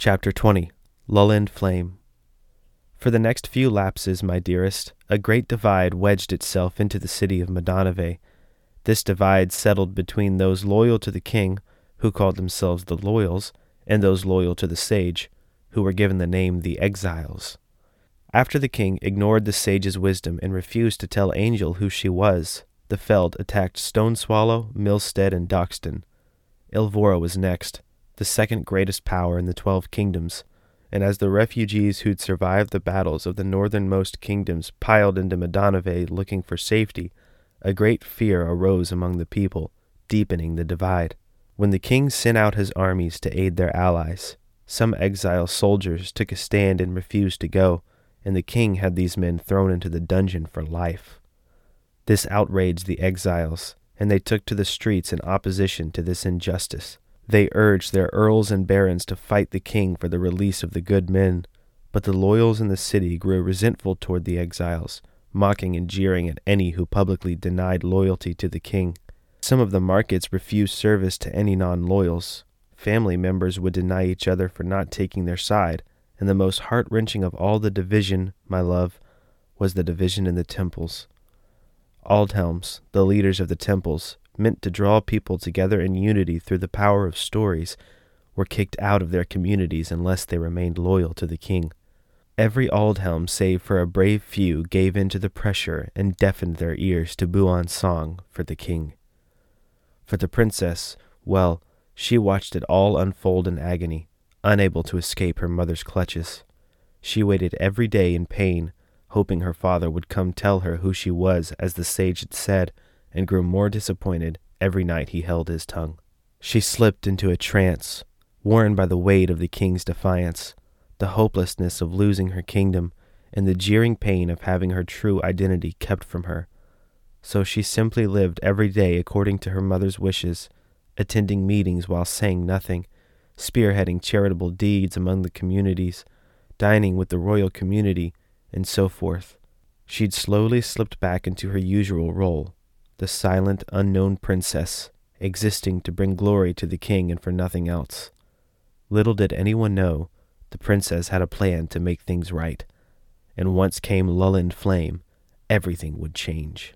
Chapter 20. Lull Flame. For the next few lapses, my dearest, a great divide wedged itself into the city of Madonave. This divide settled between those loyal to the king, who called themselves the Loyals, and those loyal to the sage, who were given the name the Exiles. After the king ignored the sage's wisdom and refused to tell Angel who she was, the Feld attacked Stone Swallow, Milstead, and Doxton. Ilvora was next, the second greatest power in the 12 kingdoms, and as the refugees who'd survived the battles of the northernmost kingdoms piled into Madonave looking for safety, a great fear arose among the people, deepening the divide. When the king sent out his armies to aid their allies, some exile soldiers took a stand and refused to go, and the king had these men thrown into the dungeon for life. This outraged the exiles, and they took to the streets in opposition to this injustice. They urged their earls and barons to fight the king for the release of the good men, but the loyals in the city grew resentful toward the exiles, mocking and jeering at any who publicly denied loyalty to the king. Some of the markets refused service to any non-loyals. Family members would deny each other for not taking their side, and the most heart-wrenching of all the division, my love, was the division in the temples. Aldhelms, the leaders of the temples, meant to draw people together in unity through the power of stories, were kicked out of their communities unless they remained loyal to the king. Every Aldhelm save for a brave few gave in to the pressure and deafened their ears to Buon's song for the king. For the princess, well, she watched it all unfold in agony, unable to escape her mother's clutches. She waited every day in pain, hoping her father would come tell her who she was as the sage had said, and grew more disappointed every night he held his tongue. She slipped into a trance, worn by the weight of the king's defiance, the hopelessness of losing her kingdom, and the jeering pain of having her true identity kept from her. So she simply lived every day according to her mother's wishes, attending meetings while saying nothing, spearheading charitable deeds among the communities, dining with the royal community, and so forth. She'd slowly slipped back into her usual role, the silent, unknown princess, existing to bring glory to the king and for nothing else. Little did anyone know, the princess had a plan to make things right, and once came Lull Flame, everything would change.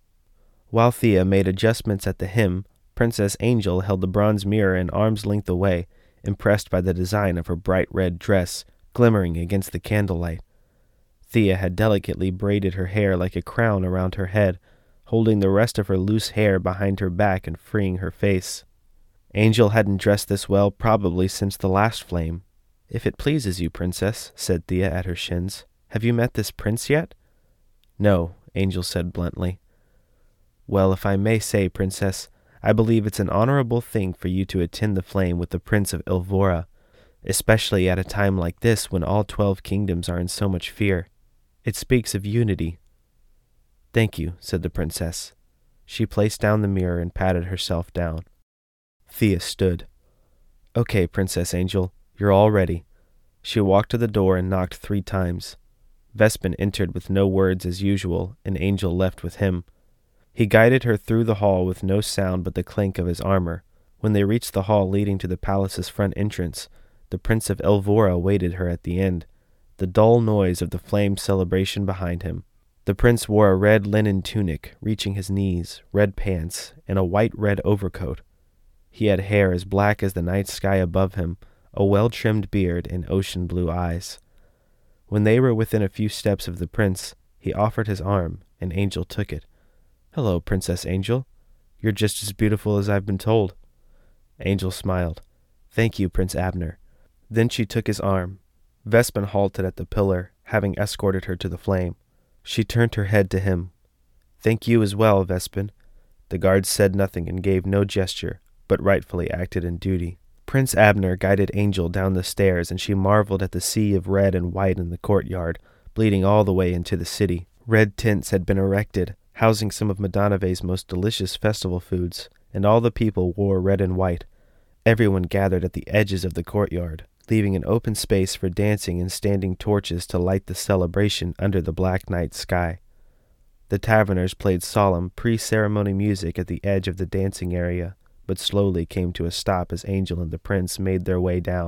While Thea made adjustments at the hem, Princess Angel held the bronze mirror an arm's length away, impressed by the design of her bright red dress, glimmering against the candlelight. Thea had delicately braided her hair like a crown around her head, holding the rest of her loose hair behind her back and freeing her face. Angel hadn't dressed this well probably since the last flame. "If it pleases you, princess," said Thea at her shins, "have you met this prince yet?" "No," Angel said bluntly. "Well, if I may say, princess, I believe it's an honorable thing for you to attend the flame with the Prince of Ilvora, especially at a time like this when all 12 kingdoms are in so much fear. It speaks of unity." "Thank you," said the princess. She placed down the mirror and patted herself down. Thea stood. "Okay, Princess Angel, you're all ready." She walked to the door and knocked 3 times. Vespin entered with no words as usual, and Angel left with him. He guided her through the hall with no sound but the clink of his armor. When they reached the hall leading to the palace's front entrance, the Prince of Ilvora awaited her at the end, the dull noise of the flame celebration behind him. The prince wore a red linen tunic reaching his knees, red pants, and a white-red overcoat. He had hair as black as the night sky above him, a well-trimmed beard, and ocean-blue eyes. When they were within a few steps of the prince, he offered his arm, and Angel took it. "Hello, Princess Angel. You're just as beautiful as I've been told." Angel smiled. "Thank you, Prince Abner." Then she took his arm. Vespin halted at the pillar, having escorted her to the flame. She turned her head to him. "Thank you as well, Vespin." The guards said nothing and gave no gesture, but rightfully acted in duty. Prince Abner guided Angel down the stairs, and she marveled at the sea of red and white in the courtyard, bleeding all the way into the city. Red tents had been erected, housing some of Madonave's most delicious festival foods, and all the people wore red and white. Everyone gathered at the edges of the courtyard, leaving an open space for dancing and standing torches to light the celebration under the black night sky. The taverners played solemn, pre-ceremony music at the edge of the dancing area, but slowly came to a stop as Angel and the prince made their way down.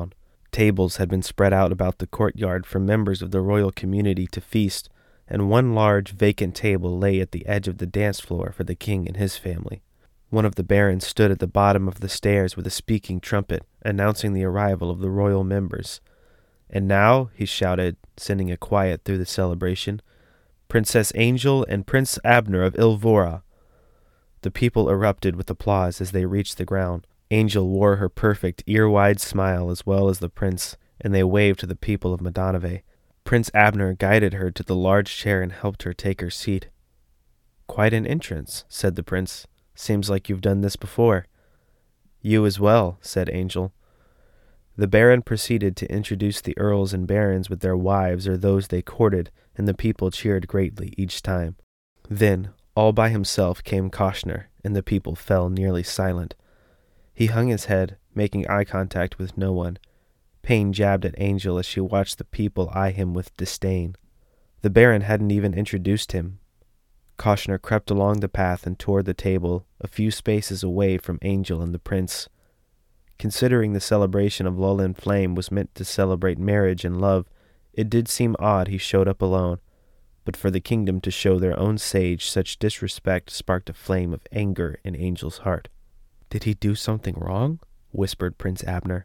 Tables had been spread out about the courtyard for members of the royal community to feast, and one large vacant table lay at the edge of the dance floor for the king and his family. One of the barons stood at the bottom of the stairs with a speaking trumpet, announcing the arrival of the royal members. "And now," he shouted, sending a quiet through the celebration, "Princess Angel and Prince Abner of Ilvora." The people erupted with applause as they reached the ground. Angel wore her perfect, ear-wide smile as well as the prince, and they waved to the people of Madonave. Prince Abner guided her to the large chair and helped her take her seat. "Quite an entrance," said the prince. "Seems like you've done this before." "You as well," said Angel. The baron proceeded to introduce the earls and barons with their wives or those they courted, and the people cheered greatly each time. Then, all by himself came Koshner, and the people fell nearly silent. He hung his head, making eye contact with no one. Pain jabbed at Angel as she watched the people eye him with disdain. The baron hadn't even introduced him. Koshner crept along the path and toward the table, a few spaces away from Angel and the prince. Considering the celebration of Llewellyn Flame was meant to celebrate marriage and love, it did seem odd he showed up alone, but for the kingdom to show their own sage such disrespect sparked a flame of anger in Angel's heart. "Did he do something wrong?" whispered Prince Abner.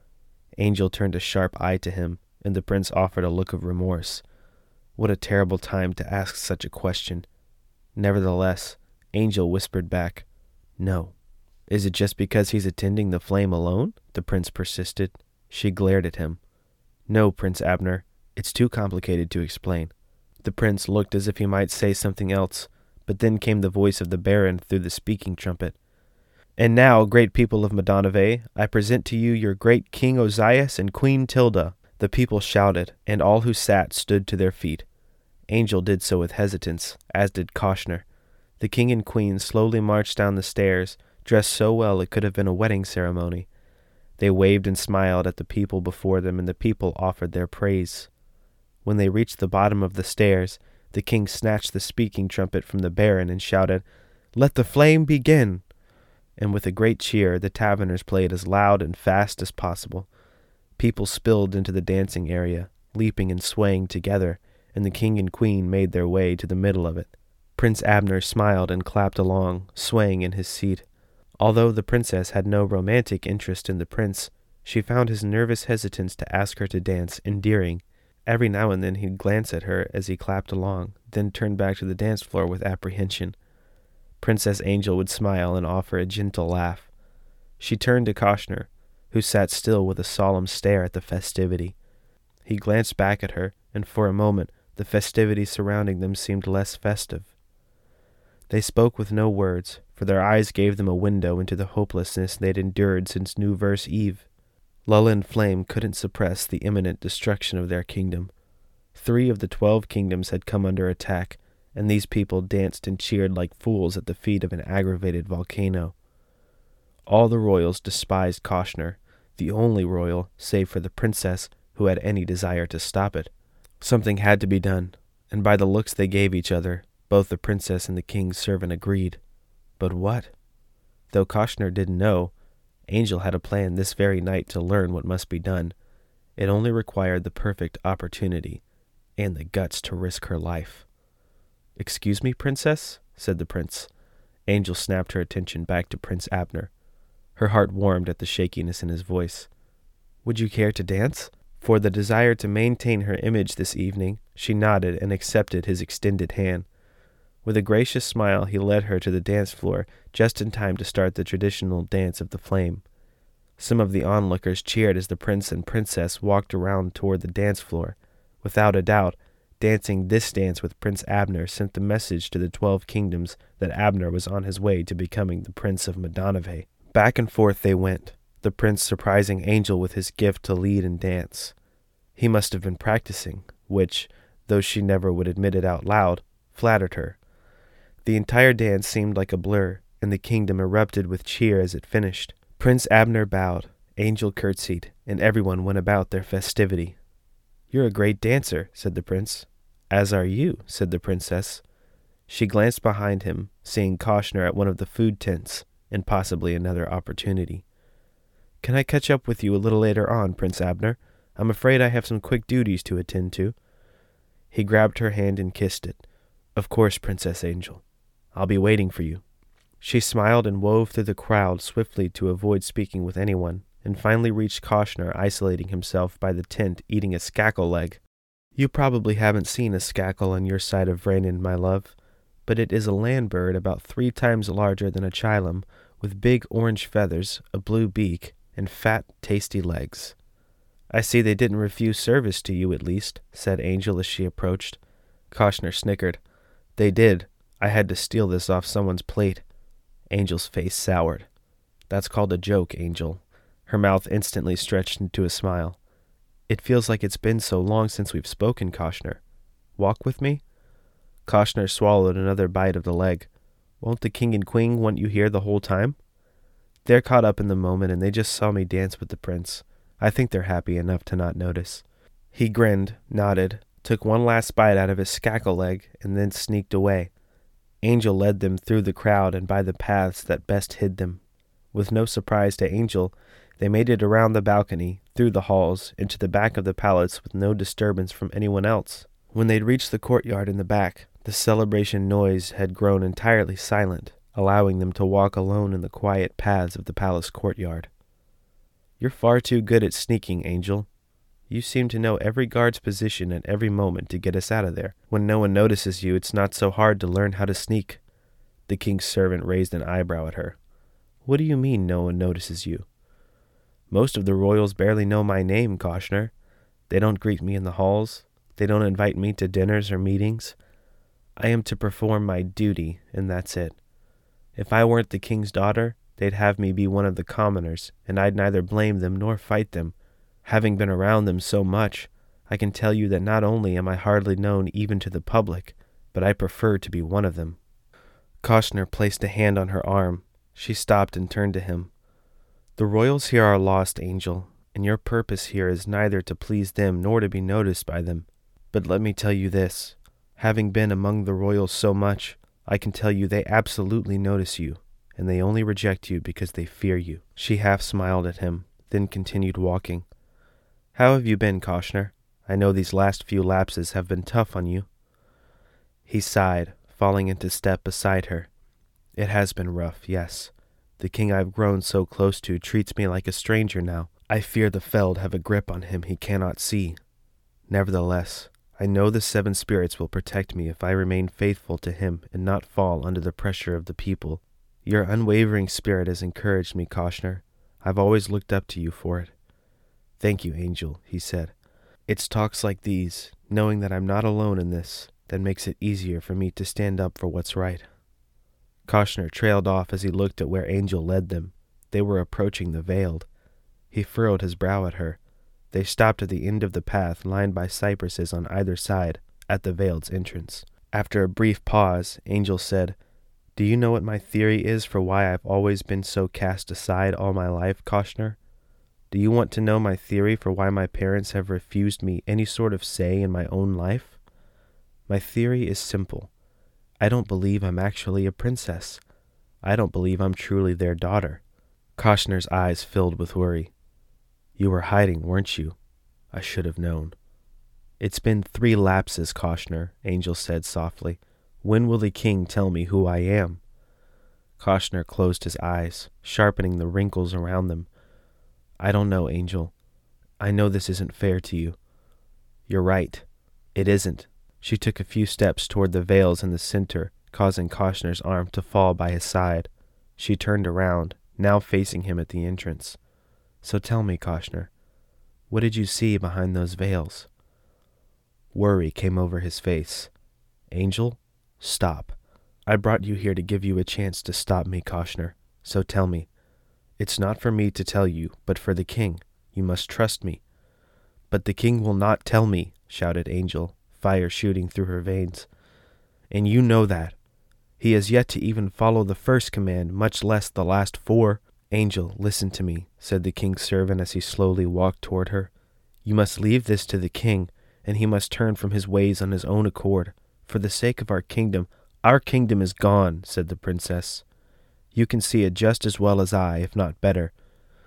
Angel turned a sharp eye to him, and the prince offered a look of remorse. What a terrible time to ask such a question. Nevertheless, Angel whispered back, "No." "Is it just because he's attending the flame alone?" the prince persisted. She glared at him. "No, Prince Abner, it's too complicated to explain." The prince looked as if he might say something else, but then came the voice of the baron through the speaking trumpet. "And now, great people of Madonave, I present to you your great King Ozias and Queen Tilda." The people shouted, and all who sat stood to their feet. Angel did so with hesitance, as did Koshner. The king and queen slowly marched down the stairs, dressed so well it could have been a wedding ceremony. They waved and smiled at the people before them, and the people offered their praise. When they reached the bottom of the stairs, the king snatched the speaking trumpet from the baron and shouted, "Let the flame begin!" And with a great cheer, the taverners played as loud and fast as possible. People spilled into the dancing area, leaping and swaying together, and the king and queen made their way to the middle of it. Prince Abner smiled and clapped along, swaying in his seat. Although the princess had no romantic interest in the prince, she found his nervous hesitance to ask her to dance endearing. Every now and then he'd glance at her as he clapped along, then turn back to the dance floor with apprehension. Princess Angel would smile and offer a gentle laugh. She turned to Koshner, who sat still with a solemn stare at the festivity. He glanced back at her, and for a moment the festivity surrounding them seemed less festive. They spoke with no words, for their eyes gave them a window into the hopelessness they'd endured since New Verse Eve. Llewellyn Flame couldn't suppress the imminent destruction of their kingdom. 3 of the 12 kingdoms had come under attack, and these people danced and cheered like fools at the feet of an aggravated volcano. All the royals despised Koshner, the only royal, save for the princess, who had any desire to stop it. Something had to be done, and by the looks they gave each other, both the princess and the king's servant agreed. But what? Though Koshner didn't know, Angel had a plan this very night to learn what must be done. It only required the perfect opportunity, and the guts to risk her life. "Excuse me, princess?" said the prince. Angel snapped her attention back to Prince Abner. Her heart warmed at the shakiness in his voice. "Would you care to dance?" For the desire to maintain her image this evening, she nodded and accepted his extended hand. With a gracious smile, he led her to the dance floor, just in time to start the traditional dance of the flame. Some of the onlookers cheered as the prince and princess walked around toward the dance floor. Without a doubt, dancing this dance with Prince Abner sent the message to the 12 kingdoms that Abner was on his way to becoming the Prince of Madonave. Back and forth they went, the prince surprising Angel with his gift to lead and dance. He must have been practicing, which, though she never would admit it out loud, flattered her. The entire dance seemed like a blur, and the kingdom erupted with cheer as it finished. Prince Abner bowed, Angel curtsied, and everyone went about their festivity. "You're a great dancer," said the prince. "As are you," said the princess. She glanced behind him, seeing Koshner at one of the food tents, and possibly another opportunity. Can I catch up with you a little later on, Prince Abner? I'm afraid I have some quick duties to attend to." He grabbed her hand and kissed it. "Of course, Princess Angel. I'll be waiting for you." She smiled and wove through the crowd swiftly to avoid speaking with anyone, and finally reached Koshner isolating himself by the tent eating a skakel leg. "You probably haven't seen a skakel on your side of Vranin, my love, but it is a land bird about 3 times larger than a chilem, with big orange feathers, a blue beak, and fat, tasty legs." "I see they didn't refuse service to you, at least," said Angel as she approached. Koshner snickered. "They did. I had to steal this off someone's plate." Angel's face soured. "That's called a joke, Angel." Her mouth instantly stretched into a smile. "It feels like it's been so long since we've spoken, Koshner. Walk with me?" Koshner swallowed another bite of the leg. "Won't the king and queen want you here the whole time?" "They're caught up in the moment, and they just saw me dance with the prince. I think they're happy enough to not notice." He grinned, nodded, took one last bite out of his skakel leg, and then sneaked away. Angel led them through the crowd and by the paths that best hid them. With no surprise to Angel, they made it around the balcony, through the halls, into the back of the palace with no disturbance from anyone else. When they'd reached the courtyard in the back, the celebration noise had grown entirely silent, allowing them to walk alone in the quiet paths of the palace courtyard. "You're far too good at sneaking, Angel. You seem to know every guard's position at every moment to get us out of there. When no one notices you, it's not so hard to learn how to sneak." The king's servant raised an eyebrow at her. "What do you mean no one notices you?" "Most of the royals barely know my name, Koshner. They don't greet me in the halls. They don't invite me to dinners or meetings. I am to perform my duty, and that's it. If I weren't the king's daughter, they'd have me be one of the commoners, and I'd neither blame them nor fight them. Having been around them so much, I can tell you that not only am I hardly known even to the public, but I prefer to be one of them." Koshner placed a hand on her arm. She stopped and turned to him. "The royals here are lost, Angel, and your purpose here is neither to please them nor to be noticed by them. But let me tell you this. Having been among the royals so much, I can tell you they absolutely notice you, and they only reject you because they fear you." She half smiled at him, then continued walking. "How have you been, Koshner? I know these last few lapses have been tough on you." He sighed, falling into step beside her. "It has been rough, yes. The king I've grown so close to treats me like a stranger now. I fear the Feld have a grip on him he cannot see. Nevertheless, I know the 7 spirits will protect me if I remain faithful to him and not fall under the pressure of the people. Your unwavering spirit has encouraged me, Koshner. I've always looked up to you for it." "Thank you, Angel," he said. "It's talks like these, knowing that I'm not alone in this, that makes it easier for me to stand up for what's right." Koshner trailed off as he looked at where Angel led them. They were approaching the Veiled. He furrowed his brow at her. They stopped at the end of the path lined by cypresses on either side, at the Veiled's entrance. After a brief pause, Angel said, "Do you know what my theory is for why I've always been so cast aside all my life, Koshner? Do you want to know my theory for why my parents have refused me any sort of say in my own life? My theory is simple. I don't believe I'm actually a princess. I don't believe I'm truly their daughter." Koshner's eyes filled with worry. "You were hiding, weren't you? I should have known." "It's been 3 lapses, Koshner," Angel said softly. "When will the king tell me who I am?" Koshner closed his eyes, sharpening the wrinkles around them. "I don't know, Angel. I know this isn't fair to you." "You're right. It isn't." She took a few steps toward the veils in the center, causing Koshner's arm to fall by his side. She turned around, now facing him at the entrance. "So tell me, Koshner, what did you see behind those veils?" Worry came over his face. "Angel, stop. I brought you here to give you a chance to stop me, Koshner. So tell me. It's not for me to tell you, but for the king. You must trust me." "But the king will not tell me," shouted Angel, fire shooting through her veins. "And you know that. He has yet to even follow the first command, much less the last 4. "Angel, listen to me," said the king's servant as he slowly walked toward her. "You must leave this to the king, and he must turn from his ways on his own accord. For the sake of our kingdom." "Our kingdom is gone," said the princess. "You can see it just as well as I, if not better."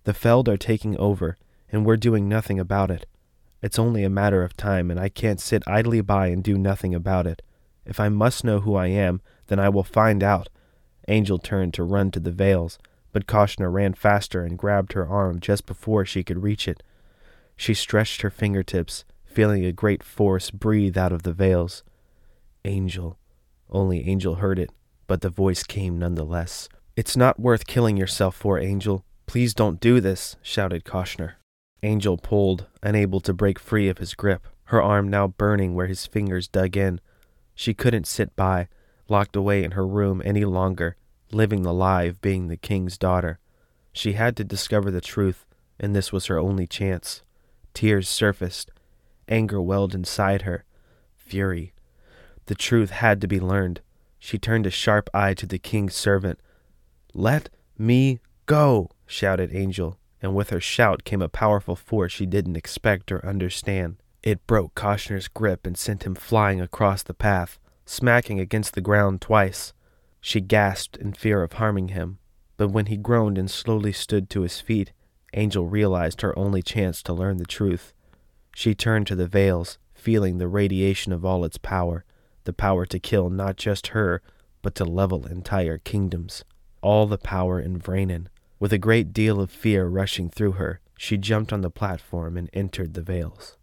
The Feld are taking over, and we're doing nothing about it. It's only a matter of time, and I can't sit idly by and do nothing about it. If I must know who I am, then I will find out." Angel turned to run to the Veils, but Koshner ran faster and grabbed her arm just before she could reach it. She stretched her fingertips, feeling a great force breathe out of the Veils. "Angel." Only Angel heard it, but the voice came nonetheless. "It's not worth killing yourself for, Angel. Please don't do this," shouted Koshner. Angel pulled, unable to break free of his grip, her arm now burning where his fingers dug in. She couldn't sit by, locked away in her room any longer, living the lie of being the king's daughter. She had to discover the truth, and this was her only chance. Tears surfaced. Anger welled inside her. Fury. The truth had to be learned. She turned a sharp eye to the king's servant. "Let me go," shouted Angel, and with her shout came a powerful force she didn't expect or understand. It broke Koshner's grip and sent him flying across the path, smacking against the ground twice. She gasped in fear of harming him, but when he groaned and slowly stood to his feet, Angel realized her only chance to learn the truth. She turned to the Veils, feeling the radiation of all its power, the power to kill not just her, but to level entire kingdoms. All the power in Vrainen. With a great deal of fear rushing through her, she jumped on the platform and entered the Veils.